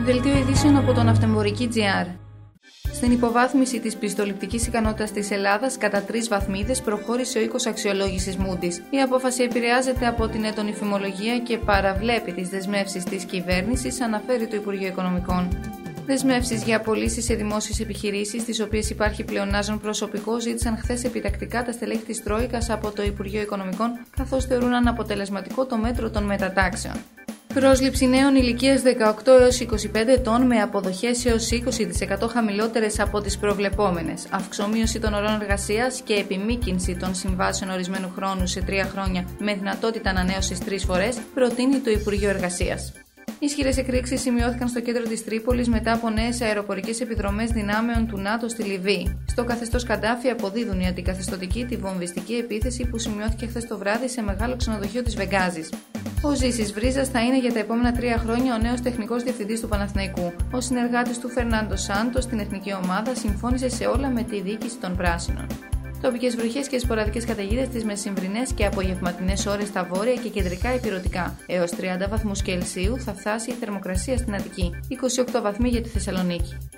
Δελτίο ειδήσεων από τον Ναυτεμπορική.gr. Στην υποβάθμιση της πιστοληπτικής ικανότητας της Ελλάδας κατά 3 βαθμίδες προχώρησε ο οίκος αξιολόγησης Moody's. Η απόφαση επηρεάζεται από την έντονη φημολογία και παραβλέπει τις δεσμεύσεις της κυβέρνησης, αναφέρει το Υπουργείο Οικονομικών. Δεσμεύσεις για απολύσεις σε δημόσιες επιχειρήσεις, στις οποίες υπάρχει πλεονάζον προσωπικό, ζήτησαν χθες επιτακτικά τα στελέχη της Τρόικας από το Υπουργείο Οικονομικών, καθώς θεωρούν αναποτελεσματικό το μέτρο των μετατάξεων. Πρόσληψη νέων ηλικίας 18 έως 25 ετών με αποδοχές έως 20% χαμηλότερες από τις προβλεπόμενες, αυξομείωση των ωρών εργασίας και επιμήκυνση των συμβάσεων ορισμένου χρόνου σε 3 χρόνια με δυνατότητα ανανέωσης 3 φορές, προτείνει το Υπουργείο Εργασίας. Ισχυρές εκρήξεις σημειώθηκαν στο κέντρο της Τρίπολης μετά από νέες αεροπορικές επιδρομές δυνάμεων του ΝΑΤΟ στη Λιβύη. Στο καθεστώς Καντάφη αποδίδουν η αντικαθεστωτική τη βομβιστική επίθεση που σημειώθηκε χθες το βράδυ σε μεγάλο ξενοδοχείο της Βεγγάζης. Ο Ζήσης Βρίζας θα είναι για τα επόμενα 3 χρόνια ο νέος τεχνικός διευθυντής του Παναθηναϊκού. Ο συνεργάτης του Φερνάντο Σάντος στην εθνική ομάδα συμφώνησε σε όλα με τη διοίκηση των Πράσινων. Τοπικές βροχές και σποραδικές καταιγίδες τις μεσημβρινές και απογευματινές ώρες στα βόρεια και κεντρικά ηπειρωτικά. Έως 30 βαθμούς Κελσίου θα φτάσει η θερμοκρασία στην Αττική, 28 βαθμοί για τη Θεσσαλονίκη.